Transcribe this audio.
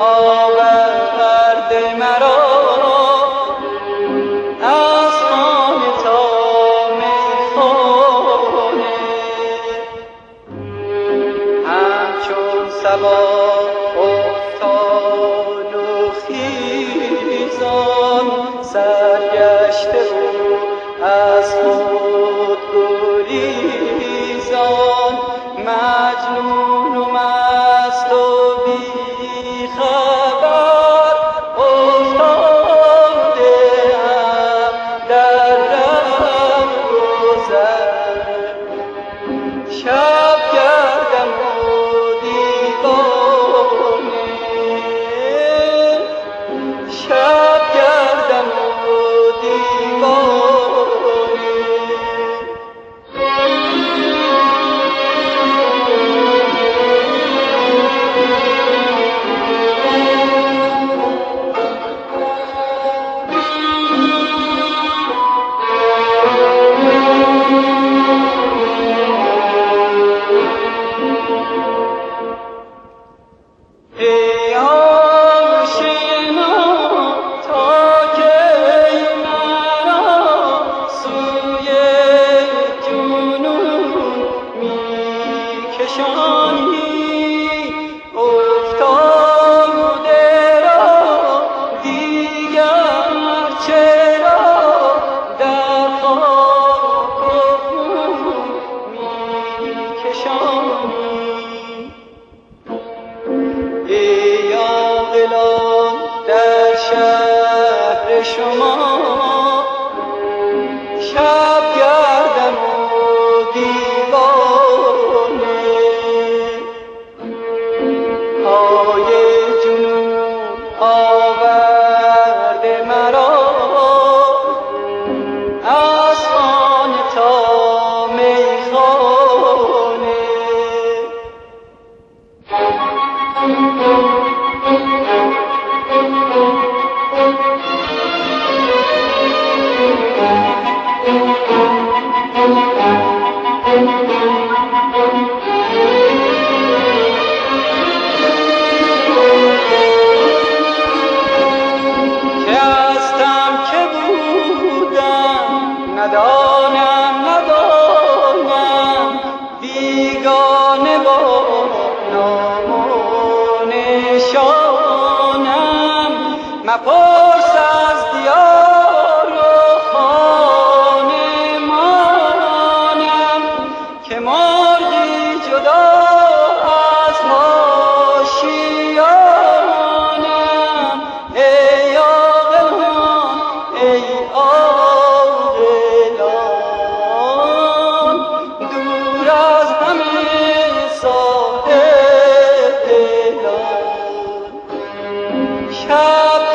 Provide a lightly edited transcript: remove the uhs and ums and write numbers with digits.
آورده مرا از خانه تا میخانه، همچون صبا افتان و خیزان، سرگشته بود از خود گریزان، مجنون و مست و بی خبر افتاده ام در رهگذر. شب گردم و دیوانه، شب گردم و دیوانه. ای آشنا تا کی مرا سوی جنون میکشانی، افتاده را دیگر چرا در خاک و خون میکشانی. ای عاقلان در شهر شما، شب گردم و دیوانه، پای جنون آورده مرا از خانه تا میخانه. که هستم که بودم ندانم ندانم، بیگانه با نام و نشانم. مپرس از دیار و خانمانم که مرغی جدا از ماشیانم. ای عاقلان ای عاقلان، دور از همه صاحب دلان. شب